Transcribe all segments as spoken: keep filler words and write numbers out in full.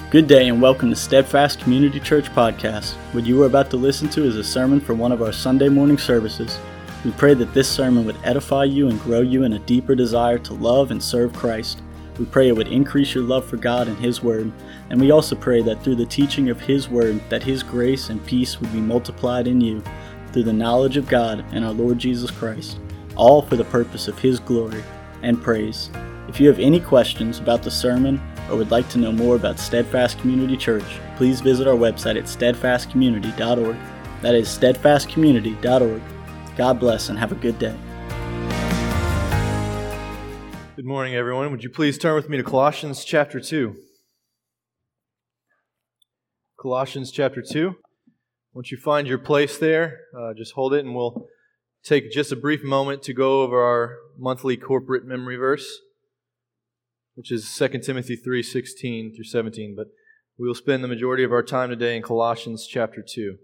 Good day and welcome to Steadfast Community Church Podcast. What you are about to listen to is a sermon from one of our Sunday morning services. We pray that this sermon would edify you and grow you in a deeper desire to love and serve Christ. We pray it would increase your love for God and His Word. And we also pray that through the teaching of His Word, that His grace and peace would be multiplied in you through the knowledge of God and our Lord Jesus Christ, all for the purpose of His glory and praise. If you have any questions about the sermon or would like to know more about Steadfast Community Church, please visit our website at steadfast community dot org. That is steadfast community dot org. God bless and have a good day. Good morning, everyone. Would you please turn with me to Colossians chapter two? Colossians chapter two. Once you find your place there, uh, just hold it and we'll take just a brief moment to go over our monthly corporate memory verse, which is Second Timothy three, sixteen through seventeen. But we will spend the majority of our time today in Colossians chapter two.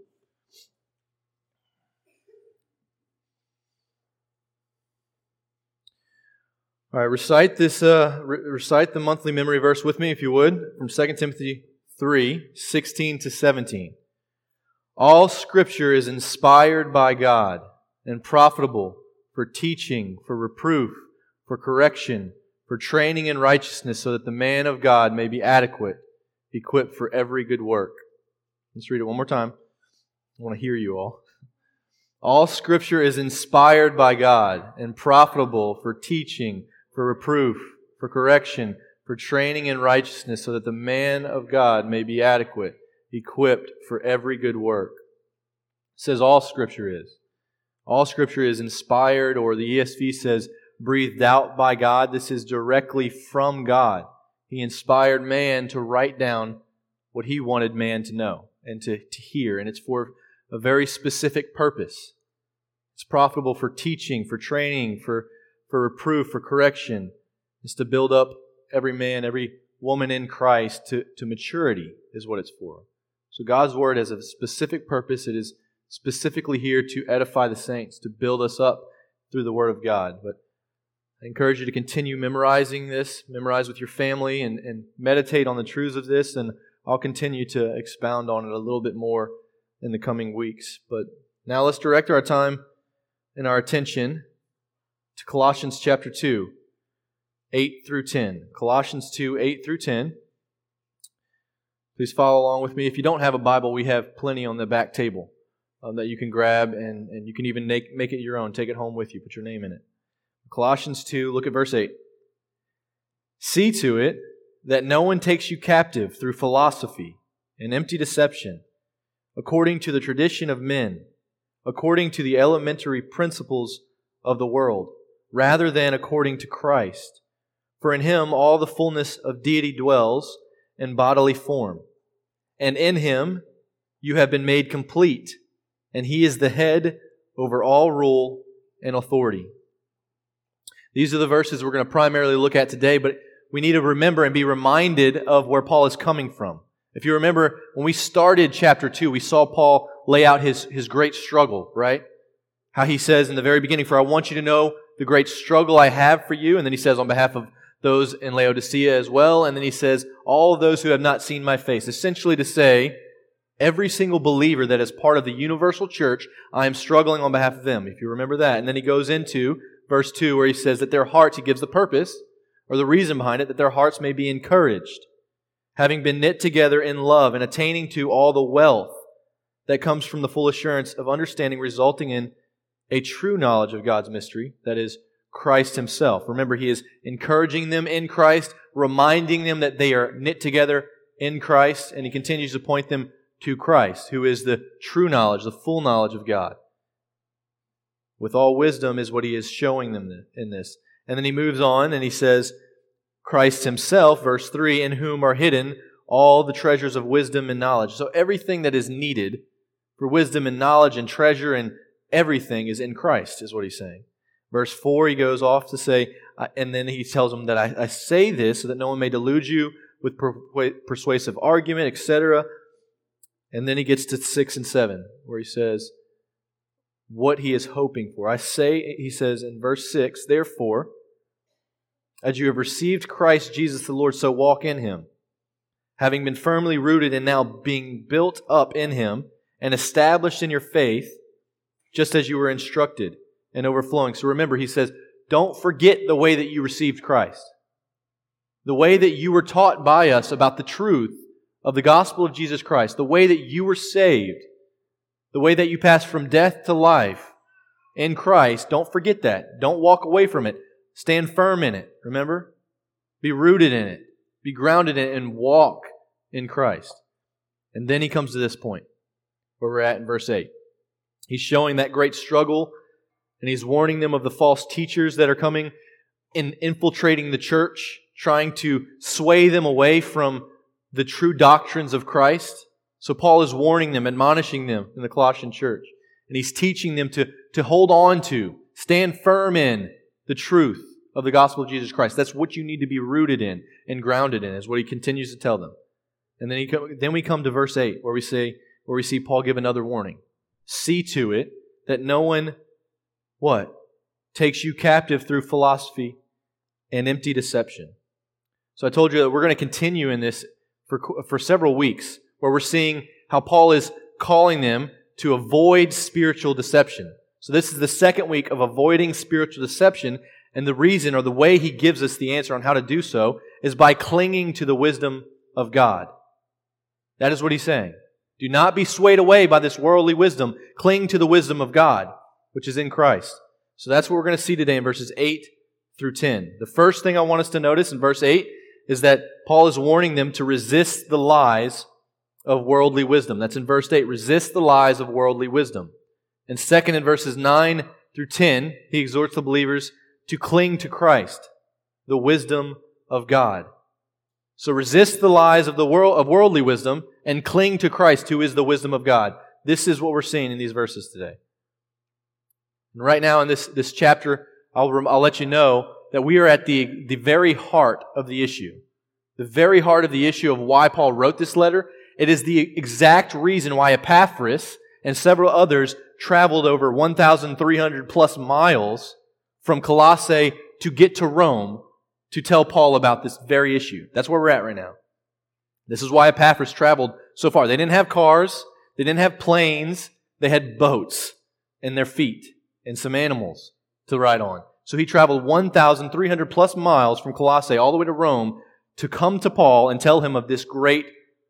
All right, recite this. Uh, re- recite the monthly memory verse with me, if you would, from Second Timothy three, sixteen to seventeen. All Scripture is inspired by God and profitable for teaching, for reproof, for correction, for training in righteousness, so that the man of God may be adequate, equipped for every good work. Let's read it one more time. I want to hear you all. All Scripture is inspired by God and profitable for teaching, for reproof, for correction, for training in righteousness, so that the man of God may be adequate, equipped for every good work. It says all Scripture is. All Scripture is inspired, or the E S V says breathed out by God. This is directly from God. He inspired man to write down what He wanted man to know and to, to hear, and it's for a very specific purpose. It's profitable for teaching, for training, for, for reproof, for correction. It's to build up every man, every woman in Christ to, to maturity is what it's for. So God's Word has a specific purpose. It is specifically here to edify the saints, to build us up through the Word of God. But I encourage you to continue memorizing this, memorize with your family, and, and meditate on the truths of this, and I'll continue to expound on it a little bit more in the coming weeks. But now let's direct our time and our attention to Colossians chapter two, eight through ten. Colossians two, eight through ten. Please follow along with me. If you don't have a Bible, we have plenty on the back table um, that you can grab, and, and you can even make, make it your own. Take it home with you. Put your name in it. Colossians two, look at verse eight. See to it that no one takes you captive through philosophy and empty deception, according to the tradition of men, according to the elementary principles of the world, rather than according to Christ. For in Him all the fullness of deity dwells in bodily form, and in Him you have been made complete, and He is the head over all rule and authority. These are the verses we're going to primarily look at today, but we need to remember and be reminded of where Paul is coming from. If you remember, when we started chapter two, we saw Paul lay out his, his great struggle, right? How he says in the very beginning, "For I want you to know the great struggle I have for you." And then he says on behalf of those in Laodicea as well. And then he says, "all of those who have not seen my face." Essentially to say, every single believer that is part of the universal church, I am struggling on behalf of them, if you remember that. And then he goes into verse two, where he says that their hearts, he gives the purpose, or the reason behind it, that their hearts may be encouraged, having been knit together in love and attaining to all the wealth that comes from the full assurance of understanding, resulting in a true knowledge of God's mystery, that is, Christ Himself. Remember, he is encouraging them in Christ, reminding them that they are knit together in Christ, and he continues to point them to Christ, who is the true knowledge, the full knowledge of God. With all wisdom is what he is showing them in this. And then he moves on and he says, Christ Himself, verse three, in whom are hidden all the treasures of wisdom and knowledge. So everything that is needed for wisdom and knowledge and treasure and everything is in Christ, is what he's saying. Verse four, he goes off to say, and then he tells them that I, I say this so that no one may delude you with per- persuasive argument, et cetera. And then he gets to six and seven, where he says what he is hoping for. I say, he says in verse six, therefore, as you have received Christ Jesus the Lord, so walk in Him, having been firmly rooted and now being built up in Him and established in your faith, just as you were instructed and overflowing. So remember, he says, don't forget the way that you received Christ. The way that you were taught by us about the truth of the gospel of Jesus Christ. The way that you were saved. The way that you passed from death to life in Christ. Don't forget that. Don't walk away from it. Stand firm in it. Remember? Be rooted in it. Be grounded in it and walk in Christ. And then he comes to this point where we're at in verse eight. He's showing that great struggle, and he's warning them of the false teachers that are coming and infiltrating the church, trying to sway them away from the true doctrines of Christ. So Paul is warning them, admonishing them in the Colossian church. And he's teaching them to, to hold on to, stand firm in the truth of the gospel of Jesus Christ. That's what you need to be rooted in and grounded in, is what he continues to tell them. And then he then we come to verse eight, where we say, where we see Paul give another warning. See to it that no one, what? Takes you captive through philosophy and empty deception. So I told you that we're going to continue in this for, for several weeks, where we're seeing how Paul is calling them to avoid spiritual deception. So this is the second week of avoiding spiritual deception, and the reason, or the way he gives us the answer on how to do so, is by clinging to the wisdom of God. That is what he's saying. Do not be swayed away by this worldly wisdom. Cling to the wisdom of God, which is in Christ. So that's what we're going to see today in verses eight through ten. The first thing I want us to notice in verse eight is that Paul is warning them to resist the lies of worldly wisdom. That's in verse eight. Resist the lies of worldly wisdom. And second, in verses nine through ten, he exhorts the believers to cling to Christ, the wisdom of God. So resist the lies of the world of worldly wisdom and cling to Christ, who is the wisdom of God. This is what we're seeing in these verses today. And right now in this, this chapter, I'll, I'll let you know that we are at the, the very heart of the issue. The very heart of the issue of why Paul wrote this letter. It is the exact reason why Epaphras and several others traveled over one thousand three hundred plus miles from Colossae to get to Rome to tell Paul about this very issue. That's where we're at right now. This is why Epaphras traveled so far. They didn't have cars. They didn't have planes. They had boats and their feet and some animals to ride on. So he traveled one thousand three hundred plus miles from Colossae all the way to Rome to come to Paul and tell him of this great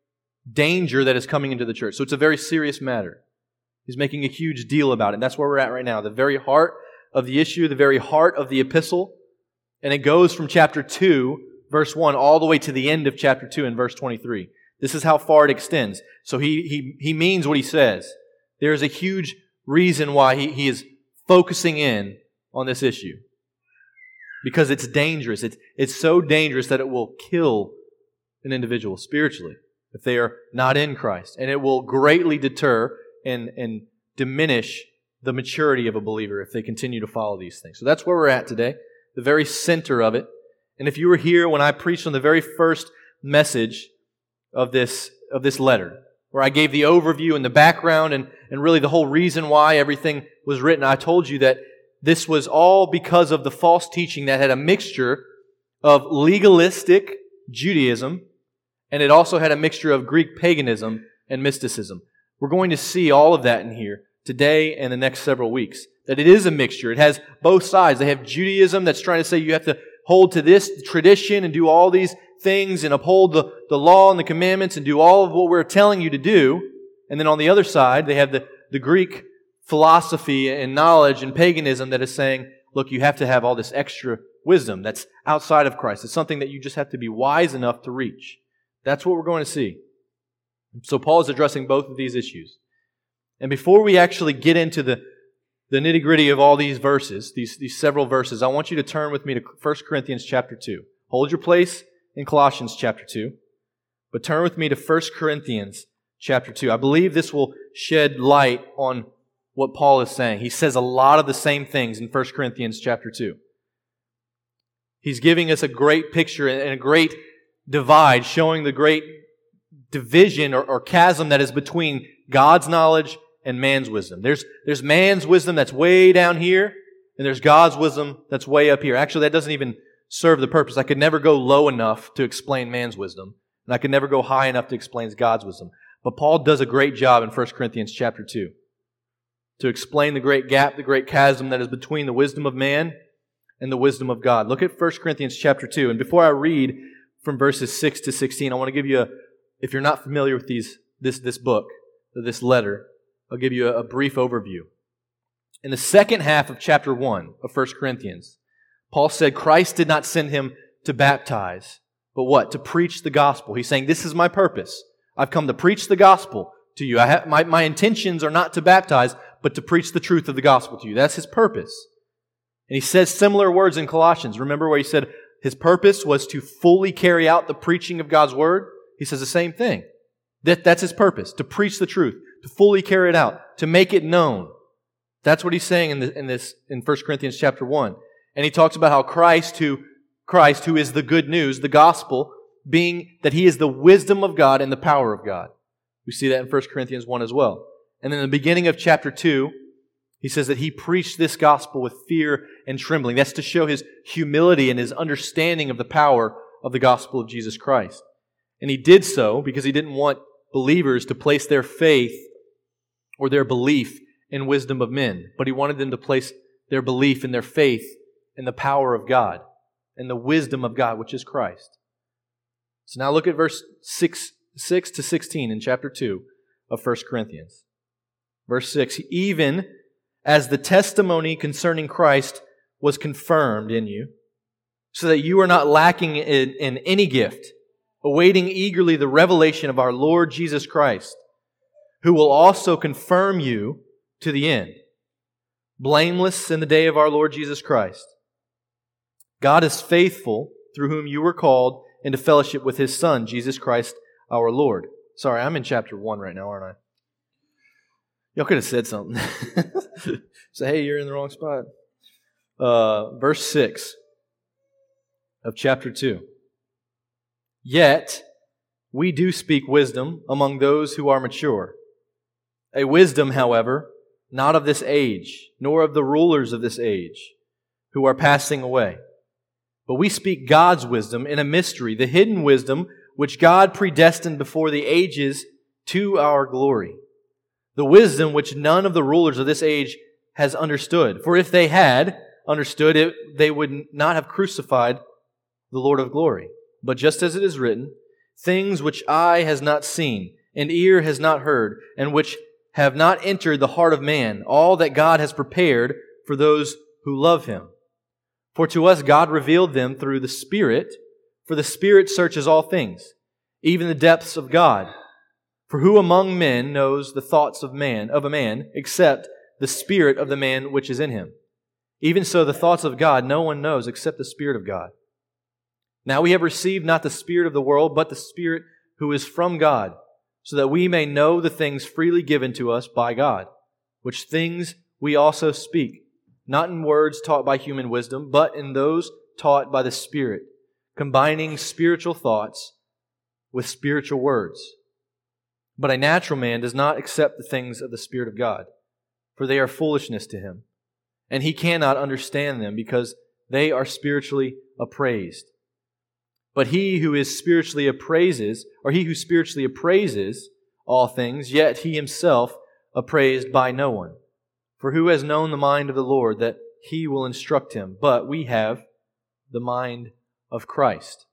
danger that is coming into the church. So it's a very serious matter. He's making a huge deal about it. And that's where we're at right now. The very heart of the issue, the very heart of the epistle. And it goes from chapter two, verse one, all the way to the end of chapter two in verse twenty-three. This is how far it extends. So he he he means what he says. There is a huge reason why he, he is focusing in on this issue. Because it's dangerous. It's, it's so dangerous that it will kill an individual spiritually if they are not in Christ. And it will greatly deter and, and diminish the maturity of a believer if they continue to follow these things. So that's where we're at today. The very center of it. And if you were here when I preached on the very first message of this, of this letter, where I gave the overview and the background and, and really the whole reason why everything was written, I told you that this was all because of the false teaching that had a mixture of legalistic Judaism, and it also had a mixture of Greek paganism and mysticism. We're going to see all of that in here today and the next several weeks. That it is a mixture. It has both sides. They have Judaism that's trying to say you have to hold to this tradition and do all these things and uphold the, the law and the commandments and do all of what we're telling you to do. And then on the other side, they have the, the Greek philosophy and knowledge and paganism that is saying, look, you have to have all this extra wisdom that's outside of Christ. It's something that you just have to be wise enough to reach. That's what we're going to see. So Paul is addressing both of these issues. And before we actually get into the The nitty-gritty of all these verses, these, these several verses, I want you to turn with me to First Corinthians chapter two. Hold your place in Colossians chapter two, but turn with me to First Corinthians chapter two. I believe this will shed light on what Paul is saying. He says a lot of the same things in First Corinthians chapter two. He's giving us a great picture and a great divide, showing the great division or, or chasm that is between God's knowledge and man's wisdom. There's, there's man's wisdom that's way down here, and there's God's wisdom that's way up here. Actually, that doesn't even serve the purpose. I could never go low enough to explain man's wisdom. And I could never go high enough to explain God's wisdom. But Paul does a great job in First Corinthians chapter two to explain the great gap, the great chasm that is between the wisdom of man and the wisdom of God. Look at First Corinthians chapter two. And before I read from verses six to sixteen, I want to give you a, if you're not familiar with these, this, this book, this letter, I'll give you a, a brief overview. In the second half of chapter one of First Corinthians, Paul said Christ did not send him to baptize, but what? To preach the gospel. He's saying, this is my purpose. I've come to preach the gospel to you. I have, my, my intentions are not to baptize, but to preach the truth of the gospel to you. That's his purpose. And he says similar words in Colossians. Remember where he said his purpose was to fully carry out the preaching of God's word? He says the same thing. That, that's his purpose, to preach the truth, to fully carry it out, to make it known. That's what he's saying in, the, in this in First Corinthians chapter one. And he talks about how Christ, who Christ, who is the good news, the gospel, being that He is the wisdom of God and the power of God. We see that in First Corinthians one as well. And then in the beginning of chapter two, he says that He preached this gospel with fear and trembling. That's to show His humility and His understanding of the power of the gospel of Jesus Christ. And He did so because He didn't want believers to place their faith or their belief in wisdom of men, but He wanted them to place their belief and their faith in the power of God and the wisdom of God, which is Christ. So now look at verse six, six to sixteen in chapter two of First Corinthians. Verse six, even as the testimony concerning Christ was confirmed in you, so that you are not lacking in, in any gift, awaiting eagerly the revelation of our Lord Jesus Christ, who will also confirm you to the end, blameless in the day of our Lord Jesus Christ. God is faithful, through whom you were called into fellowship with His Son, Jesus Christ our Lord. Sorry, I'm in chapter one right now, aren't I? Y'all could have said something. Say, hey, you're in the wrong spot. Uh, verse six of chapter two. Yet we do speak wisdom among those who are mature. A wisdom, however, not of this age, nor of the rulers of this age, who are passing away. But we speak God's wisdom in a mystery, the hidden wisdom which God predestined before the ages to our glory. The wisdom which none of the rulers of this age has understood. For if they had understood it, they would not have crucified the Lord of glory. But just as it is written, things which eye has not seen, and ear has not heard, and which have not entered the heart of man, all that God has prepared for those who love Him. For to us God revealed them through the Spirit, for the Spirit searches all things, even the depths of God. For who among men knows the thoughts of man, of a man, except the spirit of the man which is in him? Even so, the thoughts of God no one knows except the Spirit of God. Now we have received not the spirit of the world, but the Spirit who is from God, so that we may know the things freely given to us by God, which things we also speak, not in words taught by human wisdom, but in those taught by the Spirit, combining spiritual thoughts with spiritual words. But a natural man does not accept the things of the Spirit of God, for they are foolishness to him, and he cannot understand them because they are spiritually appraised. But he who is spiritually appraises, or he who spiritually appraises all things, yet he himself appraised by no one. For who has known the mind of the Lord that He will instruct him? But we have the mind of Christ.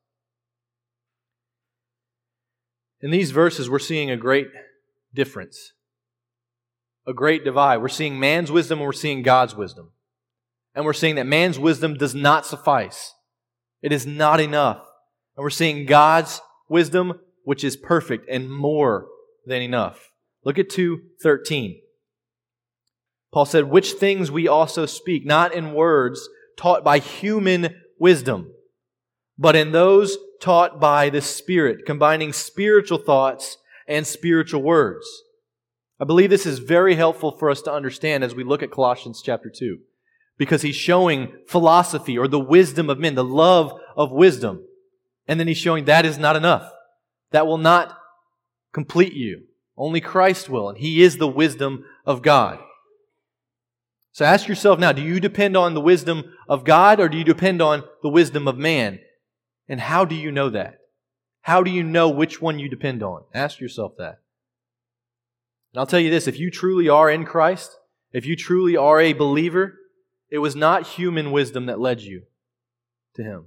In these verses, we're seeing a great difference, a great divide. We're seeing man's wisdom and we're seeing God's wisdom. And we're seeing that man's wisdom does not suffice. It is not enough. And we're seeing God's wisdom, which is perfect and more than enough. Look at two thirteen. Paul said, which things we also speak, not in words taught by human wisdom, but in those taught by the Spirit, combining spiritual thoughts and spiritual words. I believe this is very helpful for us to understand as we look at Colossians chapter two, because he's showing philosophy or the wisdom of men, the love of wisdom. And then he's showing that is not enough. That will not complete you. Only Christ will, and He is the wisdom of God. So ask yourself now, do you depend on the wisdom of God or do you depend on the wisdom of man? And how do you know that? How do you know which one you depend on? Ask yourself that. And I'll tell you this, if you truly are in Christ, if you truly are a believer, it was not human wisdom that led you to Him.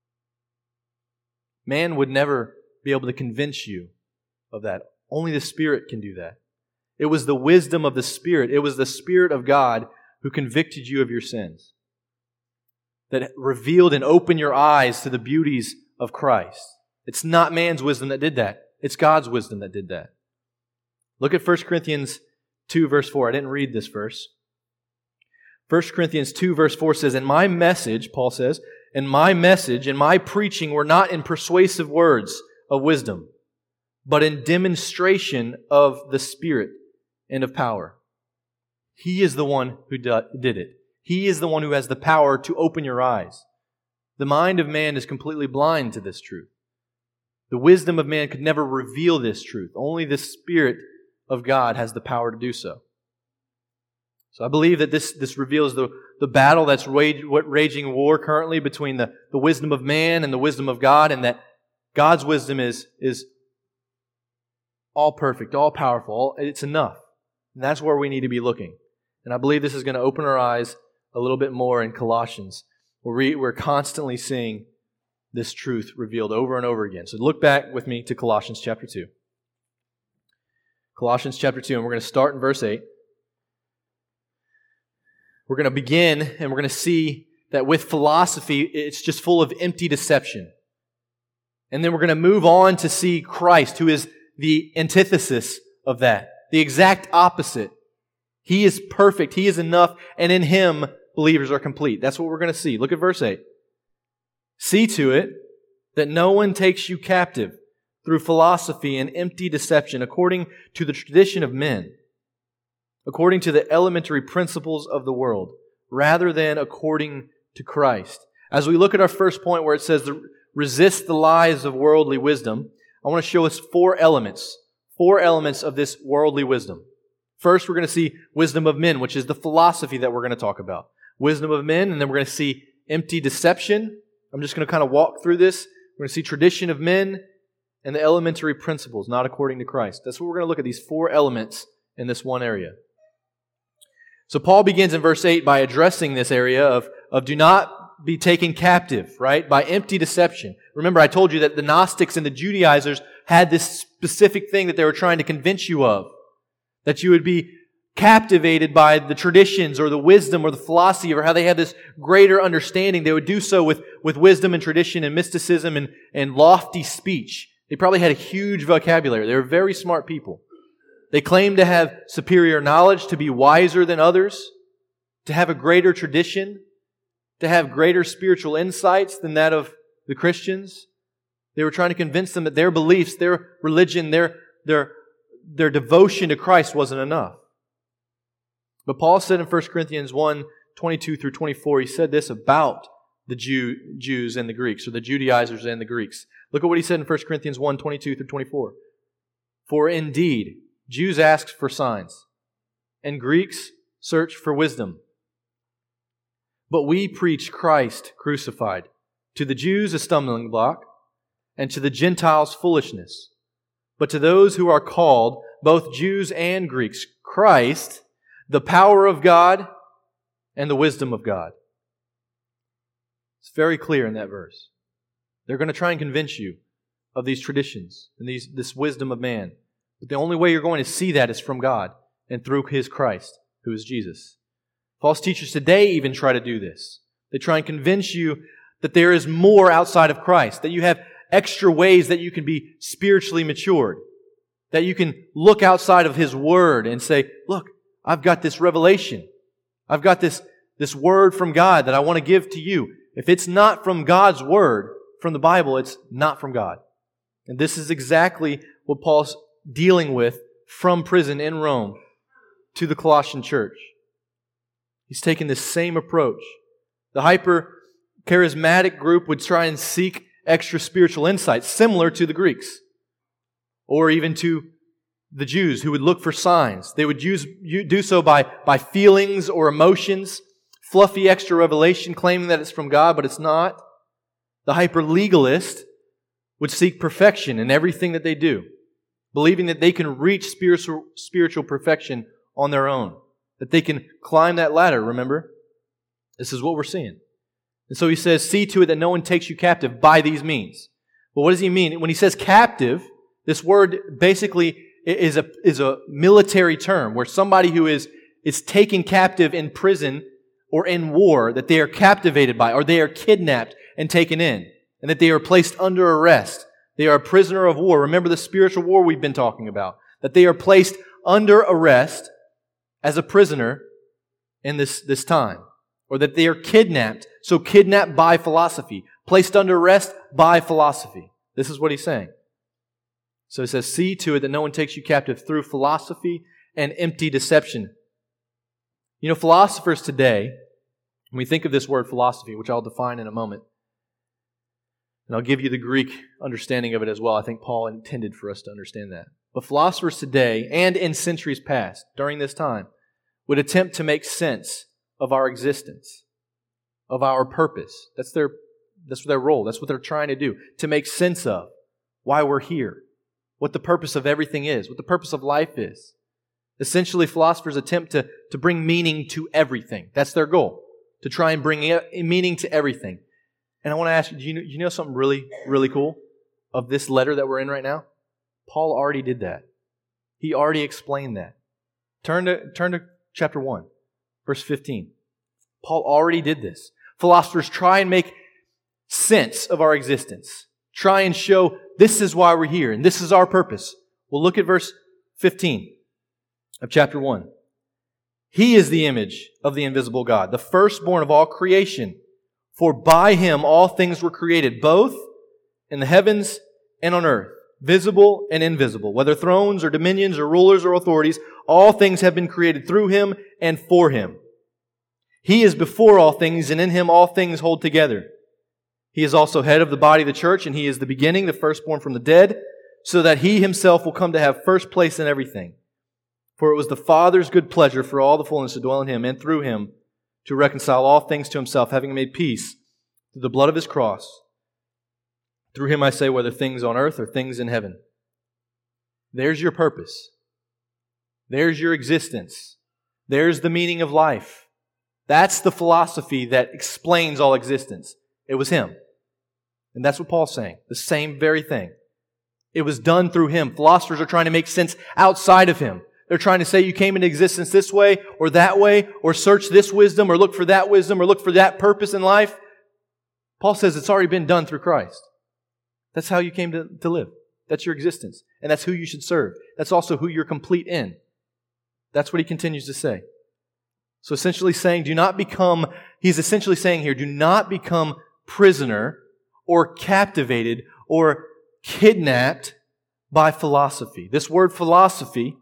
Man would never be able to convince you of that. Only the Spirit can do that. It was the wisdom of the Spirit. It was the Spirit of God who convicted you of your sins, that revealed and opened your eyes to the beauties of Christ. It's not man's wisdom that did that. It's God's wisdom that did that. Look at First Corinthians two, verse four. I didn't read this verse. First Corinthians two, verse four says, "And my message," Paul says, "and my message and my preaching were not in persuasive words of wisdom, but in demonstration of the Spirit and of power." He is the one who did it. He is the one who has the power to open your eyes. The mind of man is completely blind to this truth. The wisdom of man could never reveal this truth. Only the Spirit of God has the power to do so. So I believe that this, this reveals the, the battle that's wage, what raging war currently between the, the wisdom of man and the wisdom of God, and that God's wisdom is, is all perfect, all powerful, all, it's enough. And that's where we need to be looking. And I believe this is going to open our eyes a little bit more in Colossians, where we, we're constantly seeing this truth revealed over and over again. So look back with me to Colossians chapter two. Colossians chapter two, and we're going to start in verse eight. We're going to begin, and we're going to see that with philosophy, it's just full of empty deception. And then we're going to move on to see Christ, who is the antithesis of that, the exact opposite. He is perfect, He is enough, and in Him, believers are complete. That's what we're going to see. Look at verse eight. "See to it that no one takes you captive through philosophy and empty deception, according to the tradition of men, according to the elementary principles of the world, rather than according to Christ." As we look at our first point where it says, resist the lies of worldly wisdom, I want to show us four elements, four elements of this worldly wisdom. First, we're going to see wisdom of men, which is the philosophy that we're going to talk about. Wisdom of men, and then we're going to see empty deception. I'm just going to kind of walk through this. We're going to see tradition of men and the elementary principles, not according to Christ. That's what we're going to look at, these four elements in this one area. So Paul begins in verse eight by addressing this area of, of do not be taken captive, right, by empty deception. Remember, I told you that the Gnostics and the Judaizers had this specific thing that they were trying to convince you of, that you would be captivated by the traditions or the wisdom or the philosophy or how they had this greater understanding. They would do so with, with wisdom and tradition and mysticism and, and lofty speech. They probably had a huge vocabulary. They were very smart people. They claimed to have superior knowledge, to be wiser than others, to have a greater tradition, to have greater spiritual insights than that of the Christians. They were trying to convince them that their beliefs, their religion, their, their, their devotion to Christ wasn't enough. But Paul said in First Corinthians one, twenty-two through twenty-four, he said this about the Jew, Jews and the Greeks, or the Judaizers and the Greeks. Look at what he said in First Corinthians one, twenty-two through twenty-four. "For indeed, Jews ask for signs, and Greeks search for wisdom. But we preach Christ crucified, to the Jews a stumbling block, and to the Gentiles foolishness. But to those who are called, both Jews and Greeks, Christ, the power of God and the wisdom of God." It's very clear in that verse. They're going to try and convince you of these traditions and these, this wisdom of man. But the only way you're going to see that is from God and through His Christ, who is Jesus. False teachers today even try to do this. They try and convince you that there is more outside of Christ, that you have extra ways that you can be spiritually matured, that you can look outside of His Word and say, look, I've got this revelation. I've got this, this Word from God that I want to give to you. If it's not from God's Word, from the Bible, it's not from God. And this is exactly what Paul's dealing with from prison in Rome to the Colossian church. He's taken this same approach. The hyper-charismatic group would try and seek extra spiritual insights, similar to the Greeks, or even to the Jews who would look for signs. They would use do so by, by feelings or emotions, fluffy extra revelation claiming that it's from God, but it's not. The hyper-legalist would seek perfection in everything that they do, believing that they can reach spiritual, spiritual perfection on their own, that they can climb that ladder, remember? This is what we're seeing. And so he says, see to it that no one takes you captive by these means. Well, what does he mean? When he says captive, this word basically is a, is a military term where somebody who is, is taken captive in prison or in war, that they are captivated by, or they are kidnapped and taken in, and that they are placed under arrest. They are a prisoner of war. Remember the spiritual war we've been talking about. That they are placed under arrest as a prisoner in this, this time. Or that they are kidnapped. So kidnapped by philosophy. Placed under arrest by philosophy. This is what he's saying. So he says, see to it that no one takes you captive through philosophy and empty deception. You know, philosophers today, when we think of this word philosophy, which I'll define in a moment, and I'll give you the Greek understanding of it as well. I think Paul intended for us to understand that. But philosophers today, and in centuries past, during this time, would attempt to make sense of our existence, of our purpose. That's their, that's their role. That's what they're trying to do. To make sense of why we're here, what the purpose of everything is, what the purpose of life is. Essentially, philosophers attempt to, to bring meaning to everything. That's their goal, to try and bring meaning to everything. And I want to ask you, do you know, you know something really, really cool of this letter that we're in right now? Paul already did that. He already explained that. Turn to, turn to chapter one, verse fifteen. Paul already did this. Philosophers try and make sense of our existence. Try and show this is why we're here and this is our purpose. Well, look at verse fifteen of chapter one. He is the image of the invisible God, the firstborn of all creation. For by Him all things were created, both in the heavens and on earth, visible and invisible, whether thrones or dominions or rulers or authorities, all things have been created through Him and for Him. He is before all things, and in Him all things hold together. He is also head of the body of the church, and He is the beginning, the firstborn from the dead, so that He Himself will come to have first place in everything. For it was the Father's good pleasure for all the fullness to dwell in Him, and through Him to reconcile all things to Himself, having made peace through the blood of His cross. Through Him I say, whether things on earth or things in heaven. There's your purpose. There's your existence. There's the meaning of life. That's the philosophy that explains all existence. It was Him. And that's what Paul's saying. The same very thing. It was done through Him. Philosophers are trying to make sense outside of Him. They're trying to say you came into existence this way or that way, or search this wisdom, or look for that wisdom, or look for that purpose in life. Paul says it's already been done through Christ. That's how you came to, to live. That's your existence. And that's who you should serve. That's also who you're complete in. That's what he continues to say. So essentially saying, do not become, he's essentially saying here, do not become prisoner or captivated or kidnapped by philosophy. This word philosophy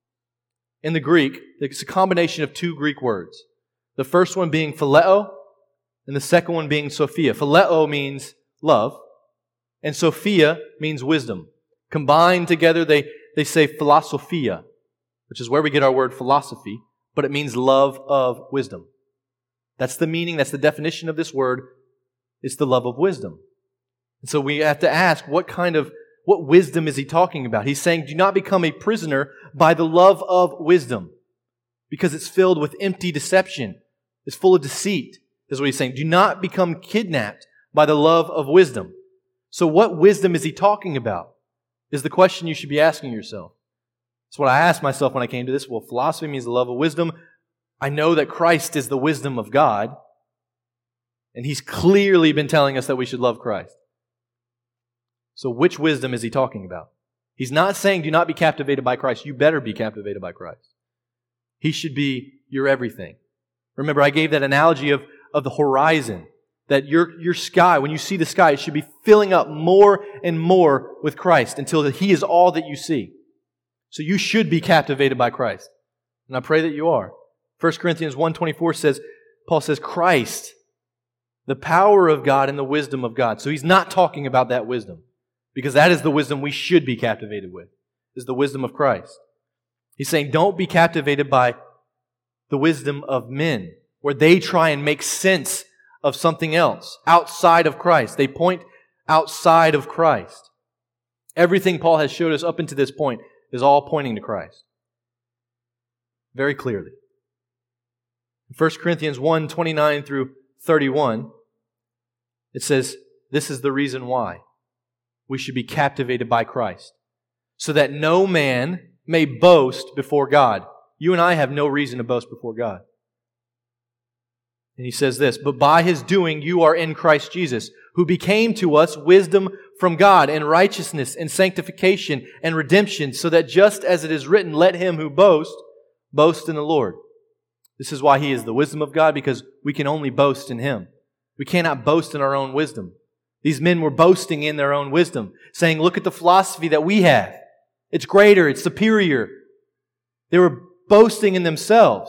in the Greek, it's a combination of two Greek words. The first one being phileo, and the second one being Sophia. Phileo means love, and Sophia means wisdom. Combined together, they, they say philosophia, which is where we get our word philosophy, but it means love of wisdom. That's the meaning, that's the definition of this word. It's the love of wisdom. And so we have to ask, what kind of, what wisdom is he talking about? He's saying, do not become a prisoner by the love of wisdom, because it's filled with empty deception. It's full of deceit, is what he's saying. Do not become kidnapped by the love of wisdom. So what wisdom is he talking about? Is the question you should be asking yourself. That's what I asked myself when I came to this. Well, philosophy means the love of wisdom. I know that Christ is the wisdom of God, and He's clearly been telling us that we should love Christ. So which wisdom is he talking about? He's not saying do not be captivated by Christ. You better be captivated by Christ. He should be your everything. Remember, I gave that analogy of, of the horizon. That your, your sky, when you see the sky, it should be filling up more and more with Christ until He is all that you see. So you should be captivated by Christ. And I pray that you are. First Corinthians one twenty-four says, Paul says, Christ, the power of God and the wisdom of God. So he's not talking about that wisdom, because that is the wisdom we should be captivated with, is the wisdom of Christ. He's saying don't be captivated by the wisdom of men, where they try and make sense of something else outside of Christ. They point outside of Christ. Everything Paul has showed us up until this point is all pointing to Christ. Very clearly. In First Corinthians one, twenty-nine through thirty-one, it says, this is the reason why we should be captivated by Christ, so that no man may boast before God. You and I have no reason to boast before God. And he says this, but by His doing you are in Christ Jesus, who became to us wisdom from God and righteousness and sanctification and redemption, so that just as it is written, let him who boasts, boast in the Lord. This is why He is the wisdom of God, because we can only boast in Him. We cannot boast in our own wisdom. These men were boasting in their own wisdom, saying, look at the philosophy that we have. It's greater, it's superior. They were boasting in themselves.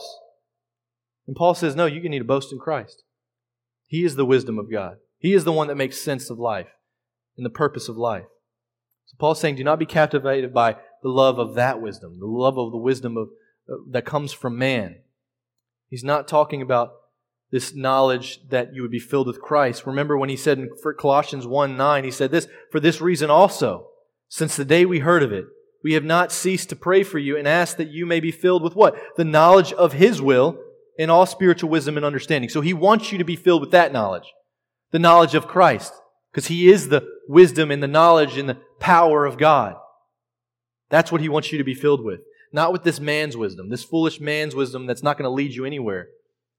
And Paul says, no, you need to boast in Christ. He is the wisdom of God. He is the one that makes sense of life and the purpose of life. So Paul's saying, do not be captivated by the love of that wisdom, the love of the wisdom of uh, that comes from man. He's not talking about this knowledge that you would be filled with Christ. Remember when he said in Colossians one nine, he said this, for this reason also, since the day we heard of it, we have not ceased to pray for you and ask that you may be filled with what? The knowledge of His will in all spiritual wisdom and understanding. So He wants you to be filled with that knowledge, the knowledge of Christ, because He is the wisdom and the knowledge and the power of God. That's what He wants you to be filled with. Not with this man's wisdom, this foolish man's wisdom that's not going to lead you anywhere.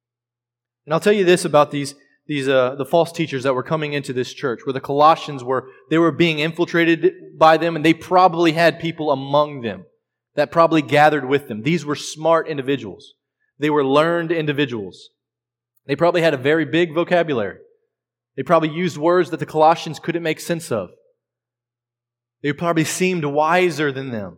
And I'll tell you this about these, these uh, the false teachers that were coming into this church, where the Colossians were, they were being infiltrated by them, and they probably had people among them that probably gathered with them. These were smart individuals. They were learned individuals. They probably had a very big vocabulary. They probably used words that the Colossians couldn't make sense of. They probably seemed wiser than them.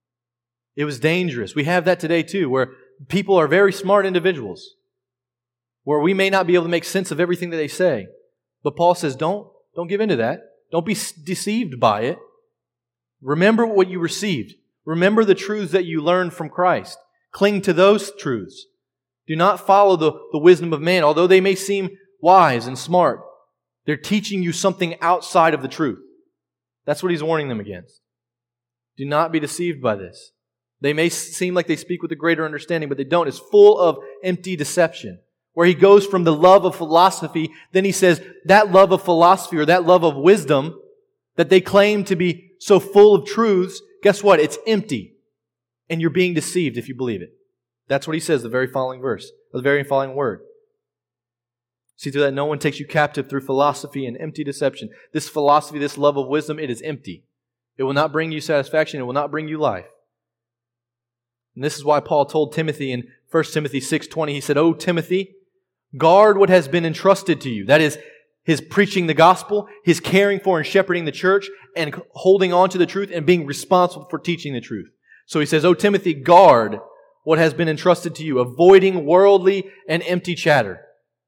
It was dangerous. We have that today too, where people are very smart individuals, where we may not be able to make sense of everything that they say. But Paul says, don't, don't give in to that. Don't be deceived by it. Remember what you received. Remember the truths that you learned from Christ. Cling to those truths. Do not follow the, the wisdom of man, although they may seem wise and smart. They're teaching you something outside of the truth. That's what he's warning them against. Do not be deceived by this. They may seem like they speak with a greater understanding, but they don't. It's full of empty deception. Where he goes from the love of philosophy, then he says that love of philosophy or that love of wisdom that they claim to be so full of truths, guess what? It's empty. And you're being deceived if you believe it. That's what he says, the very following verse, the very following word. See to that no one takes you captive through philosophy and empty deception. This philosophy, this love of wisdom, it is empty. It will not bring you satisfaction. It will not bring you life. And this is why Paul told Timothy in First Timothy six twenty, he said, "O Timothy, guard what has been entrusted to you." That is, his preaching the gospel, his caring for and shepherding the church, and holding on to the truth and being responsible for teaching the truth. So he says, "O Timothy, guard what has been entrusted to you, avoiding worldly and empty chatter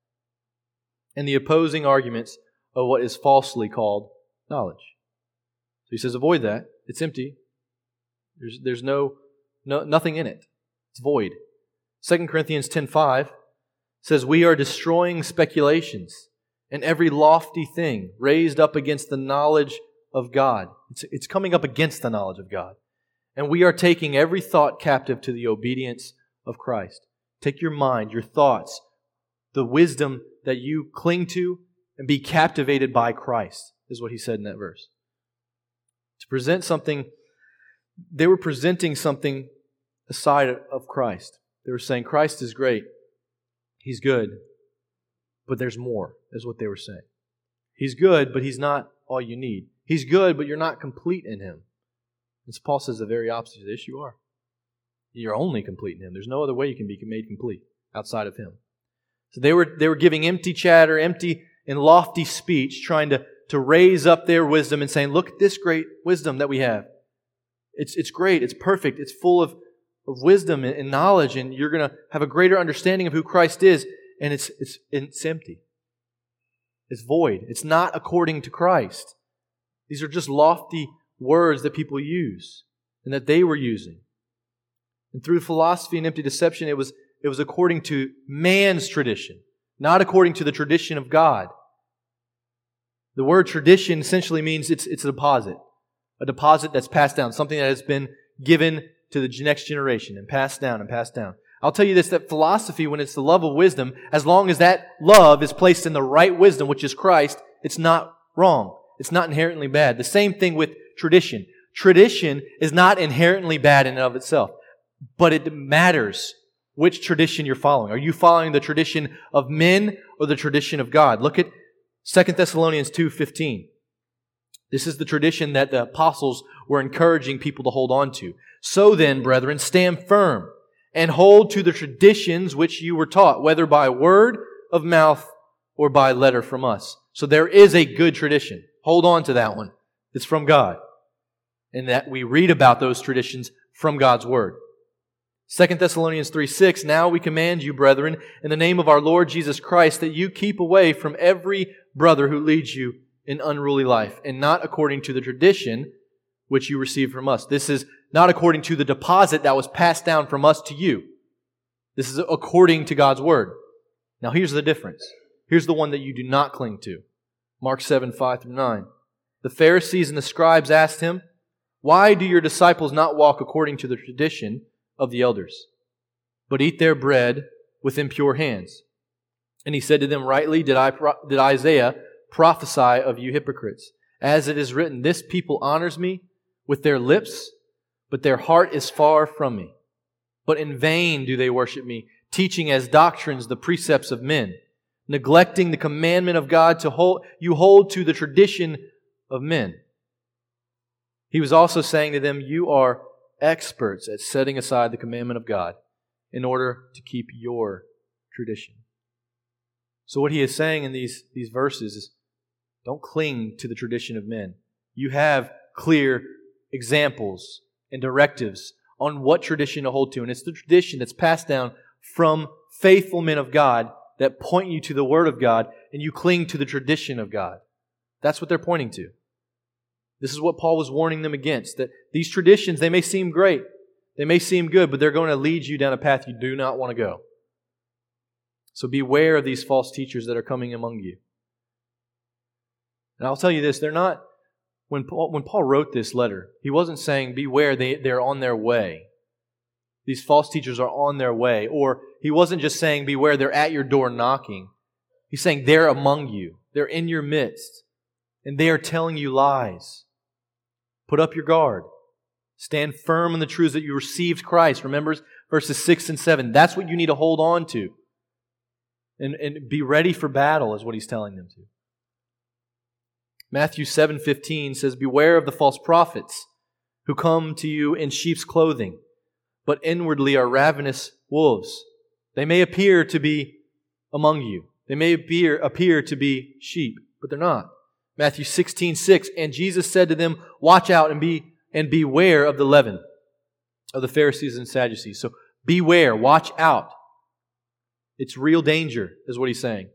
and the opposing arguments of what is falsely called knowledge." So he says, avoid that. It's empty. There's, there's no, no nothing in it. It's void. Second Corinthians ten five says, "We are destroying speculations and every lofty thing raised up against the knowledge of God." It's, it's coming up against the knowledge of God. "And we are taking every thought captive to the obedience of Christ." Take your mind, your thoughts, the wisdom that you cling to, and be captivated by Christ, is what he said in that verse. To present something, they were presenting something aside of Christ. They were saying, Christ is great. He's good. But there's more, is what they were saying. He's good, but He's not all you need. He's good, but you're not complete in Him. And so Paul says the very opposite of this. You are. You're only complete in Him. There's no other way you can be made complete outside of Him. So they were, they were giving empty chatter, empty and lofty speech, trying to, to raise up their wisdom and saying, look at this great wisdom that we have. It's, it's great. It's perfect. It's full of, of wisdom and, and knowledge, and you're going to have a greater understanding of who Christ is, and it's, it's, it's empty. It's void. It's not according to Christ. These are just lofty words that people use and that they were using. And through philosophy and empty deception, it was, it was according to man's tradition, not according to the tradition of God. The word tradition essentially means it's, it's a deposit. A deposit that's passed down, something that has been given to the next generation and passed down and passed down. I'll tell you this, that philosophy, when it's the love of wisdom, as long as that love is placed in the right wisdom, which is Christ, it's not wrong. It's not inherently bad. The same thing with tradition. Tradition is not inherently bad in and of itself, but it matters which tradition you're following. Are you following the tradition of men or the tradition of God? Look at Second Thessalonians two fifteen. This is the tradition that the apostles were encouraging people to hold on to. So then, brethren, stand firm and hold to the traditions which you were taught, whether by word of mouth or by letter from us. So there is a good tradition. Hold on to that one. It's from God. And that we read about those traditions from God's Word. Second Thessalonians three six, now we command you, brethren, in the name of our Lord Jesus Christ, that you keep away from every brother who leads you in unruly life, and not according to the tradition which you received from us. This is not according to the deposit that was passed down from us to you. This is according to God's Word. Now here's the difference. Here's the one that you do not cling to. Mark seven five through nine. The Pharisees and the scribes asked him, why do your disciples not walk according to the tradition of the elders, but eat their bread with impure hands? And he said to them, rightly did I did Isaiah prophesy of you hypocrites, as it is written, this people honors me with their lips, but their heart is far from me. But in vain do they worship me, teaching as doctrines the precepts of men, neglecting the commandment of God. To hold you hold to the tradition of men. He was also saying to them, you are experts at setting aside the commandment of God in order to keep your tradition. So what he is saying in these, these verses is, don't cling to the tradition of men. You have clear examples and directives on what tradition to hold to. And it's the tradition that's passed down from faithful men of God that point you to the Word of God, and you cling to the tradition of God. That's what they're pointing to. This is what Paul was warning them against, that these traditions, they may seem great, they may seem good, but they're going to lead you down a path you do not want to go. So beware of these false teachers that are coming among you. And I'll tell you this, they're not, when Paul, when Paul wrote this letter, he wasn't saying, beware, they, they're on their way. These false teachers are on their way. Or he wasn't just saying, beware, they're at your door knocking. He's saying, they're among you. They're in your midst. And they are telling you lies. Put up your guard. Stand firm in the truths that you received Christ. Remember verses six and seven. That's what you need to hold on to. And, and be ready for battle is what he's telling them to. Matthew seven fifteen says, beware of the false prophets who come to you in sheep's clothing, but inwardly are ravenous wolves. They may appear to be among you. They may appear, appear to be sheep, but they're not. Matthew sixteen six, and Jesus said to them, watch out and be and beware of the leaven of the Pharisees and Sadducees. So beware, watch out. It's real danger, is what he's saying.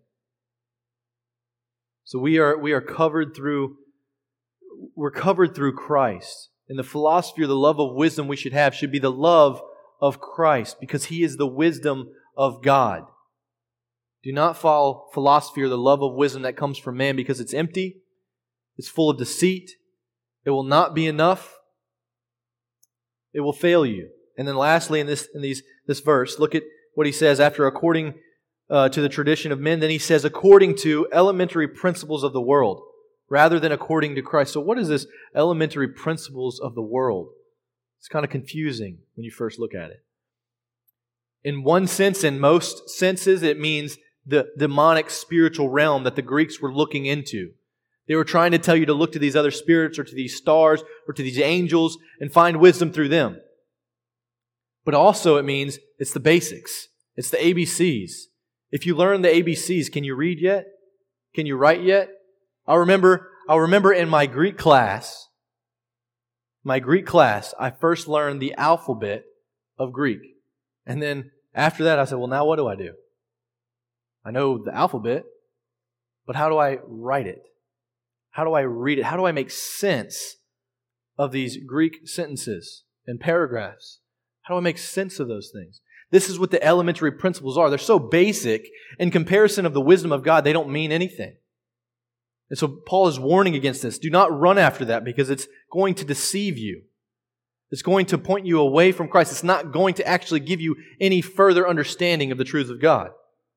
So we are we are covered through we're covered through Christ. And the philosophy or the love of wisdom we should have should be the love of Christ, because He is the wisdom of God. Do not follow philosophy or the love of wisdom that comes from man, because it's empty, it's full of deceit, it will not be enough, it will fail you. And then lastly, in this in these this verse, look at what he says after according uh, to the tradition of men. Then he says according to elementary principles of the world, rather than according to Christ. So what is this elementary principles of the world? It's kind of confusing when you first look at it. In one sense, in most senses, it means the demonic spiritual realm that the Greeks were looking into. They were trying to tell you to look to these other spirits or to these stars or to these angels and find wisdom through them. But also it means it's the basics. It's the A B Cs. If you learn the A B Cs, can you read yet? Can you write yet? I remember, I remember in my Greek class, my Greek class, I first learned the alphabet of Greek. And then after that, I said, well, now what do I do? I know the alphabet, but how do I write it? How do I read it? How do I make sense of these Greek sentences and paragraphs? How do I make sense of those things? This is what the elementary principles are. They're so basic in comparison of the wisdom of God, they don't mean anything. And so Paul is warning against this. Do not run after that because it's going to deceive you. It's going to point you away from Christ. It's not going to actually give you any further understanding of the truths of God.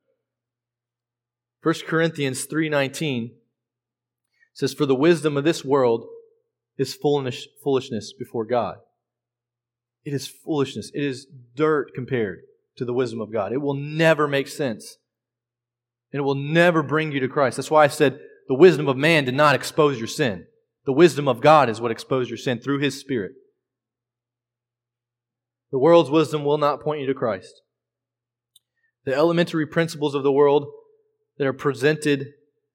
First Corinthians three nineteen says, "For the wisdom of this world is foolish, foolishness before God." It is foolishness. It is dirt compared to the wisdom of God. It will never make sense. And it will never bring you to Christ. That's why I said the wisdom of man did not expose your sin. The wisdom of God is what exposed your sin through His Spirit. The world's wisdom will not point you to Christ. The elementary principles of the world that are presented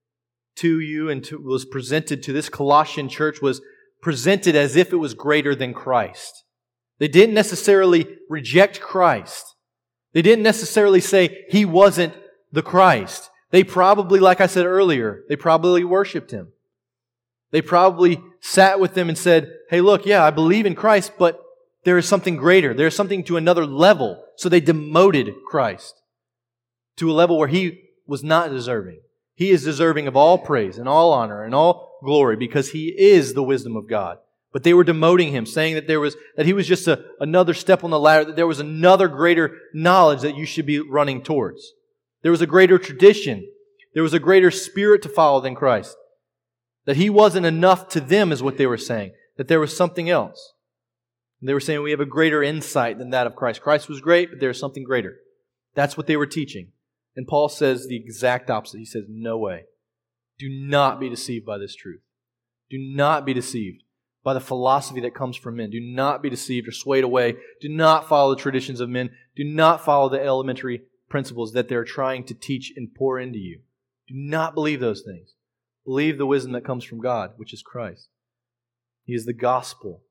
to you and to, was presented to this Colossian church was presented as if it was greater than Christ. They didn't necessarily reject Christ. They didn't necessarily say He wasn't the Christ. They probably, like I said earlier, they probably worshiped Him. They probably sat with them and said, hey, look, yeah, I believe in Christ, but there is something greater. There is something to another level. So they demoted Christ to a level where He was not deserving. He is deserving of all praise and all honor and all glory because He is the wisdom of God. But they were demoting Him, saying that there was that He was just a, another step on the ladder, that there was another greater knowledge that you should be running towards. There was a greater tradition. There was a greater spirit to follow than Christ. That He wasn't enough to them is what they were saying. That there was something else. They were saying we have a greater insight than that of Christ. Christ was great, but there's something greater. That's what they were teaching. And Paul says the exact opposite. He says, no way. Do not be deceived by this truth. Do not be deceived by the philosophy that comes from men. Do not be deceived or swayed away. Do not follow the traditions of men. Do not follow the elementary principles that they're trying to teach and pour into you. Do not believe those things. Believe the wisdom that comes from God, which is Christ. He is the gospel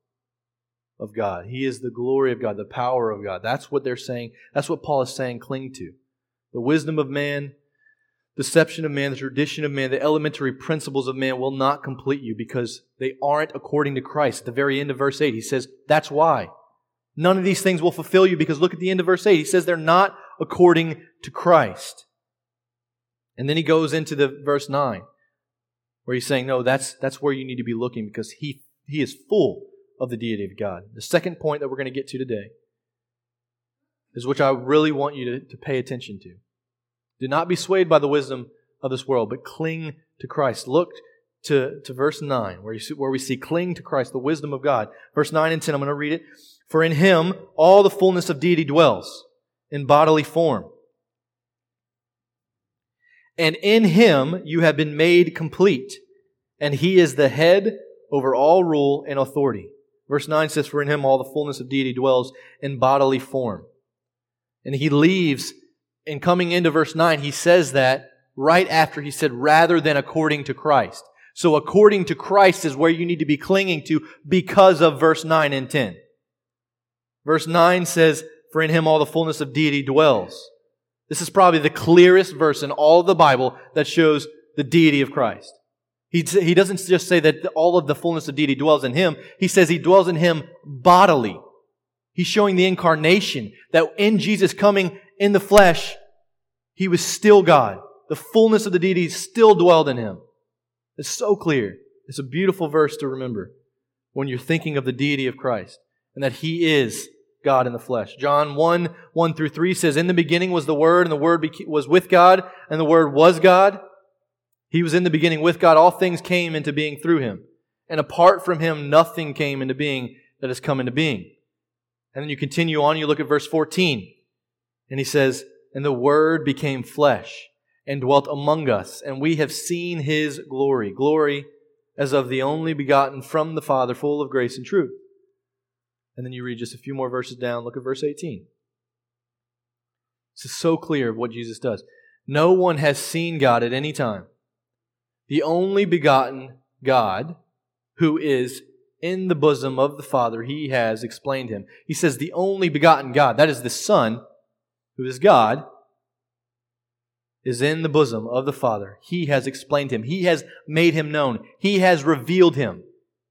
of God. He is the glory of God, the power of God. That's what they're saying. That's what Paul is saying, cling to. The wisdom of man, deception of man, the tradition of man, the elementary principles of man will not complete you because they aren't according to Christ. At the very end of verse eight, he says, that's why. None of these things will fulfill you because look at the end of verse eight. He says they're not according to Christ. And then he goes into the verse nine where he's saying, no, that's, that's where you need to be looking because he, he is full of the deity of God. The second point that we're going to get to today is which I really want you to, to pay attention to. Do not be swayed by the wisdom of this world, but cling to Christ. Look to, to verse nine, where, you see, where we see cling to Christ, the wisdom of God. Verse nine and ten, I'm going to read it. For in Him all the fullness of deity dwells in bodily form. And in Him you have been made complete, and He is the head over all rule and authority. Verse nine says, for in Him all the fullness of deity dwells in bodily form. And he leaves, and coming into verse nine, he says that right after he said, rather than according to Christ. So according to Christ is where you need to be clinging to because of verse nine and ten. Verse nine says, for in Him all the fullness of deity dwells. This is probably the clearest verse in all of the Bible that shows the deity of Christ. He, he doesn't just say that all of the fullness of deity dwells in Him. He says He dwells in Him bodily. He's showing the incarnation, that in Jesus coming in the flesh, He was still God. The fullness of the deity still dwelled in Him. It's so clear. It's a beautiful verse to remember when you're thinking of the deity of Christ and that He is God in the flesh. John one, one through three says, in the beginning was the Word, and the Word was with God, and the Word was God. He was in the beginning with God. All things came into being through Him. And apart from Him, nothing came into being that has come into being. And then you continue on, you look at verse fourteen. And He says, and the Word became flesh and dwelt among us, and we have seen His glory. Glory as of the only begotten from the Father, full of grace and truth. And then you read just a few more verses down. Look at verse eighteen. This is so clear of what Jesus does. No one has seen God at any time. The only begotten God, who is in the bosom of the Father, He has explained Him. He says the only begotten God, that is the Son, who is God, is in the bosom of the Father. He has explained Him. He has made Him known. He has revealed Him.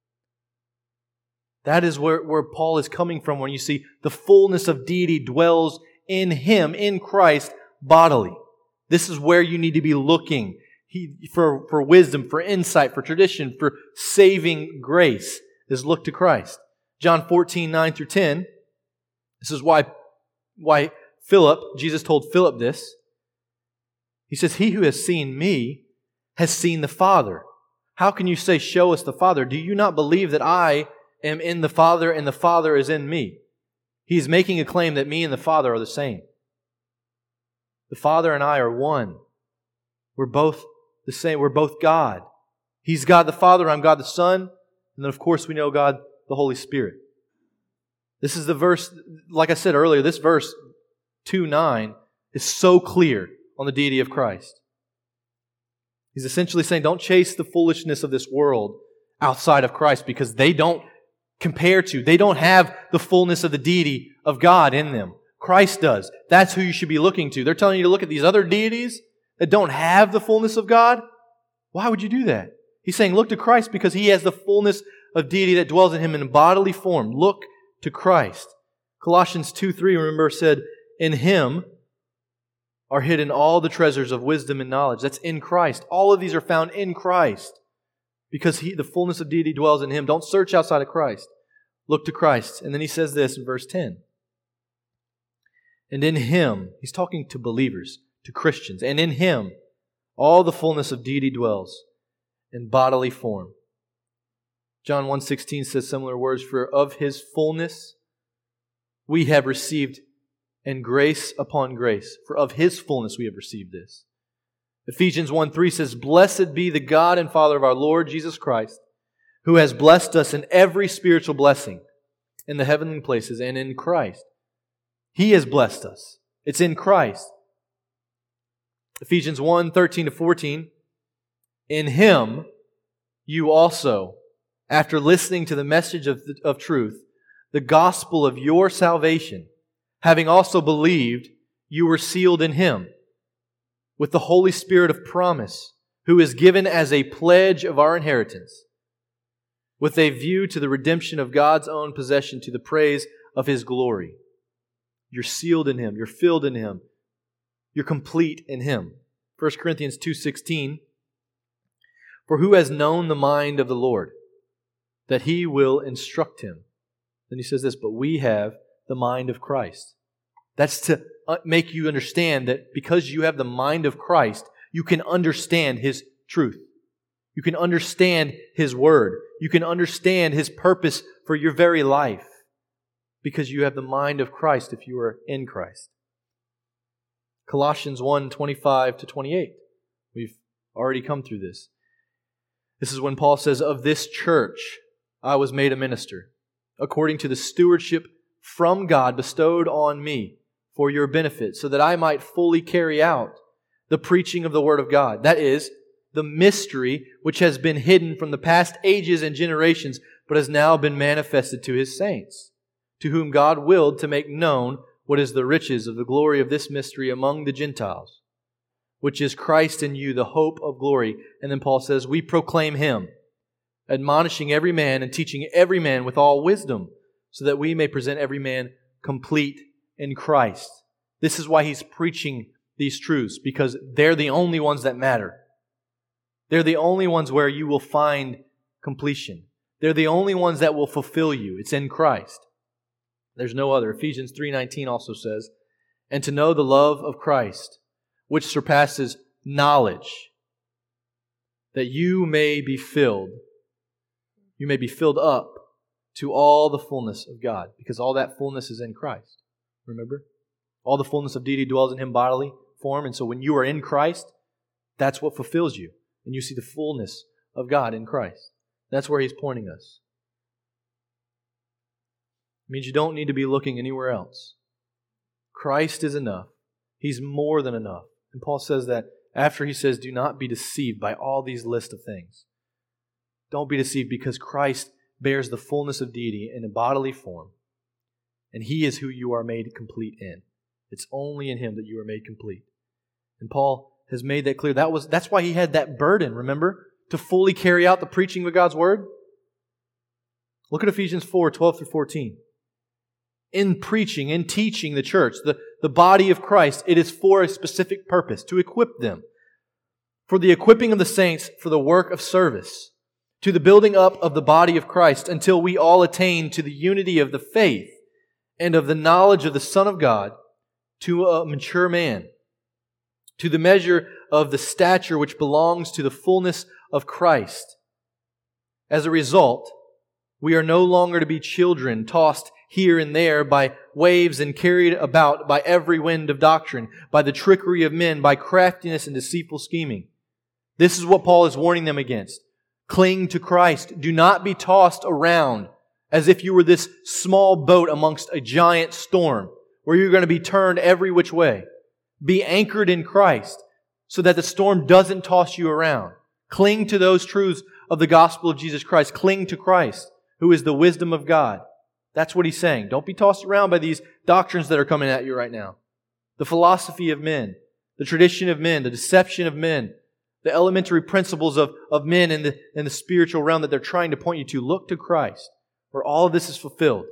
That is where, where Paul is coming from when you see the fullness of deity dwells in Him, in Christ, bodily. This is where you need to be looking. he, for, for wisdom, for insight, for tradition, for saving grace, is look to Christ. John fourteen, nine through ten, this is why, why Philip, Jesus told Philip this. He says, "He who has seen me has seen the Father. How can you say, 'Show us the Father'? Do you not believe that I am in the Father and the Father is in me?" He is making a claim that me and the Father are the same. The Father and I are one. We're both the same. We're both God. He's God the Father, I'm God the Son, and then of course we know God the Holy Spirit. This is the verse, like I said earlier, this verse two nine is so clear on the deity of Christ. He's essentially saying, don't chase the foolishness of this world outside of Christ, because they don't compare to, they don't have the fullness of the deity of God in them. Christ does. That's who you should be looking to. They're telling you to look at these other deities that don't have the fullness of God. Why would you do that? He's saying, look to Christ because He has the fullness of deity that dwells in Him in bodily form. Look to Christ. Colossians two three, remember, said, "In Him are hidden all the treasures of wisdom and knowledge." That's in Christ. All of these are found in Christ because He, the fullness of deity dwells in Him. Don't search outside of Christ. Look to Christ. And then He says this in verse ten. "And in Him," He's talking to believers, to Christians, "and in Him all the fullness of deity dwells in bodily form." John one sixteen says similar words, "For of His fullness we have received, and grace upon grace." For of His fullness we have received this. Ephesians one three says, "Blessed be the God and Father of our Lord Jesus Christ, who has blessed us in every spiritual blessing in the heavenly places and in Christ." He has blessed us. It's in Christ. Ephesians one thirteen to fourteen, "In Him you also, after listening to the message of, the, of truth, the gospel of your salvation, having also believed, you were sealed in Him with the Holy Spirit of promise, who is given as a pledge of our inheritance, with a view to the redemption of God's own possession, to the praise of His glory." You're sealed in Him. You're filled in Him. You're complete in Him. First Corinthians two sixteen, "For who has known the mind of the Lord, that He will instruct him?" Then he says this, "But we have the mind of Christ." That's to make you understand that because you have the mind of Christ, you can understand His truth. You can understand His Word. You can understand His purpose for your very life because you have the mind of Christ if you are in Christ. Colossians one twenty-five to twenty-eight. We've already come through this. This is when Paul says, "Of this church I was made a minister, according to the stewardship from God bestowed on me for your benefit, so that I might fully carry out the preaching of the Word of God." That is, the mystery which has been hidden from the past ages and generations, but has now been manifested to His saints, to whom God willed to make known what is the riches of the glory of this mystery among the Gentiles, which is Christ in you, the hope of glory. And then Paul says, "We proclaim Him, admonishing every man and teaching every man with all wisdom, so that we may present every man complete in Christ." This is why he's preaching these truths, because they're the only ones that matter. They're the only ones where you will find completion. They're the only ones that will fulfill you. It's in Christ. There's no other. Ephesians three nineteen also says, "And to know the love of Christ, which surpasses knowledge, that you may be filled, you may be filled up to all the fullness of God." Because all that fullness is in Christ. Remember? All the fullness of deity dwells in Him bodily form. And so when you are in Christ, that's what fulfills you. And you see the fullness of God in Christ. That's where He's pointing us. It means you don't need to be looking anywhere else. Christ is enough. He's more than enough. And Paul says that after he says, "Do not be deceived by all these lists of things." Don't be deceived, because Christ bears the fullness of deity in a bodily form. And He is who you are made complete in. It's only in Him that you are made complete. And Paul has made that clear. That was, that's why he had that burden, remember? To fully carry out the preaching of God's Word. Look at Ephesians four twelve through fourteen. In preaching, in teaching the church, the, the body of Christ, it is for a specific purpose, to equip them for the equipping of the saints for the work of service, to the building up of the body of Christ, until we all attain to the unity of the faith and of the knowledge of the Son of God, to a mature man, to the measure of the stature which belongs to the fullness of Christ. As a result, we are no longer to be children tossed here and there by waves and carried about by every wind of doctrine, by the trickery of men, by craftiness and deceitful scheming. This is what Paul is warning them against. Cling to Christ. Do not be tossed around as if you were this small boat amongst a giant storm where you're going to be turned every which way. Be anchored in Christ so that the storm doesn't toss you around. Cling to those truths of the gospel of Jesus Christ. Cling to Christ, who is the wisdom of God. That's what he's saying. Don't be tossed around by these doctrines that are coming at you right now. The philosophy of men, the tradition of men, the deception of men, the elementary principles of, of men in the, in the spiritual realm that they're trying to point you to. Look to Christ, where all of this is fulfilled.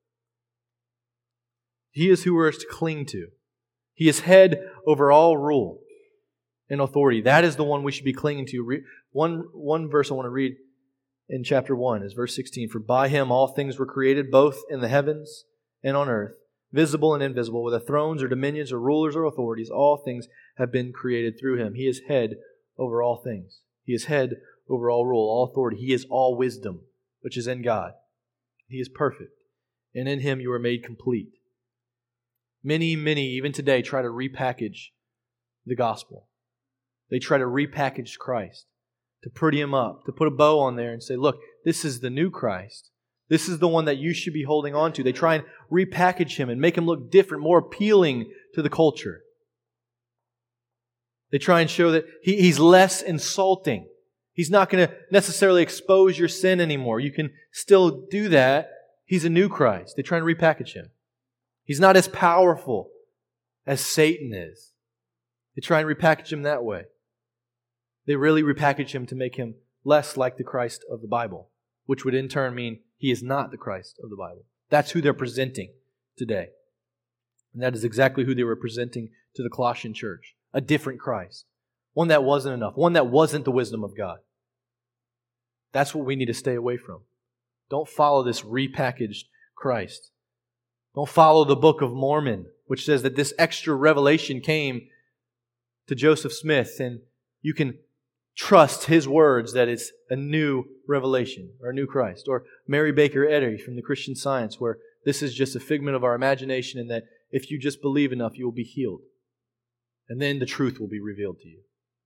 He is who we are to cling to. He is head over all rule and authority. That is the one we should be clinging to. One, one verse I want to read in chapter one is verse sixteen. For by Him all things were created, both in the heavens and on earth, visible and invisible, whether thrones or dominions or rulers or authorities. All things have been created through Him. He is head over all things. He is head over all rule, all authority. He is all wisdom, which is in God. He is perfect, and in Him you are made complete. Many, many, even today, try to repackage the gospel. They try to repackage Christ, to pretty Him up, to put a bow on there and say, look, this is the new Christ. This is the one that you should be holding on to. They try and repackage Him and make Him look different, more appealing to the culture. They try and show that he, He's less insulting. He's not going to necessarily expose your sin anymore. You can still do that. He's a new Christ. They try and repackage Him. He's not as powerful as Satan is. They try and repackage Him that way. They really repackage Him to make Him less like the Christ of the Bible, which would in turn mean He is not the Christ of the Bible. That's who they're presenting today. And that is exactly who they were presenting to the Colossian church. A different Christ. One that wasn't enough. One that wasn't the wisdom of God. That's what we need to stay away from. Don't follow this repackaged Christ. Don't follow the Book of Mormon, which says that this extra revelation came to Joseph Smith, and you can trust his words that it's a new revelation or a new Christ. Or Mary Baker Eddy from the Christian Science, where this is just a figment of our imagination and that if you just believe enough, you will be healed. And then the truth will be revealed to you.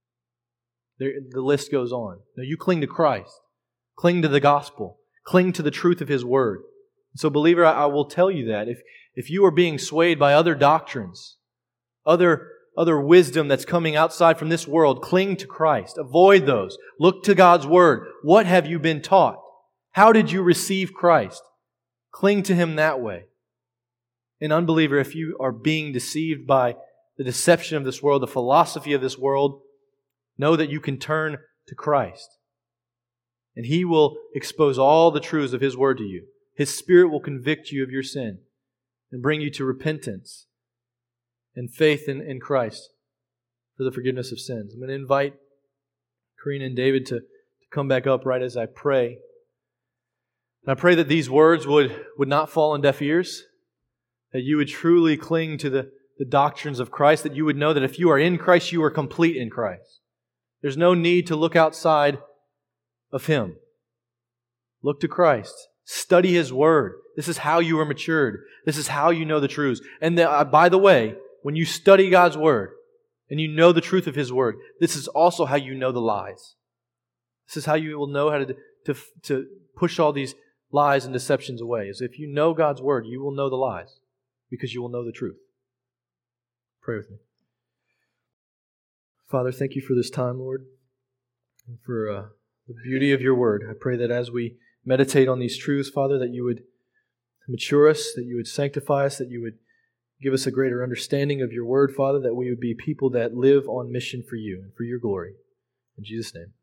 There, the list goes on. Now you cling to Christ. Cling to the gospel. Cling to the truth of His Word. So believer, I, I will tell you that. If, if you are being swayed by other doctrines, other, other wisdom that's coming outside from this world, cling to Christ. Avoid those. Look to God's Word. What have you been taught? How did you receive Christ? Cling to Him that way. An unbeliever, if you are being deceived by the deception of this world, the philosophy of this world, know that you can turn to Christ. And He will expose all the truths of His Word to you. His Spirit will convict you of your sin and bring you to repentance and faith in, in Christ for the forgiveness of sins. I'm going to invite Karina and David to, to come back up right as I pray. And I pray that these words would, would not fall on deaf ears, that you would truly cling to the the doctrines of Christ, that you would know that if you are in Christ, you are complete in Christ. There's no need to look outside of Him. Look to Christ. Study His Word. This is how you are matured. This is how you know the truths. And the, uh, by the way, when you study God's Word and you know the truth of His Word, this is also how you know the lies. This is how you will know how to, to, to push all these lies and deceptions away. Is if you know God's Word, you will know the lies because you will know the truth. Pray with me. Father, thank You for this time, Lord, and for uh, the beauty of Your Word. I pray that as we meditate on these truths, Father, that You would mature us, that You would sanctify us, that You would give us a greater understanding of Your Word, Father, that we would be people that live on mission for You and for Your glory. In Jesus' name.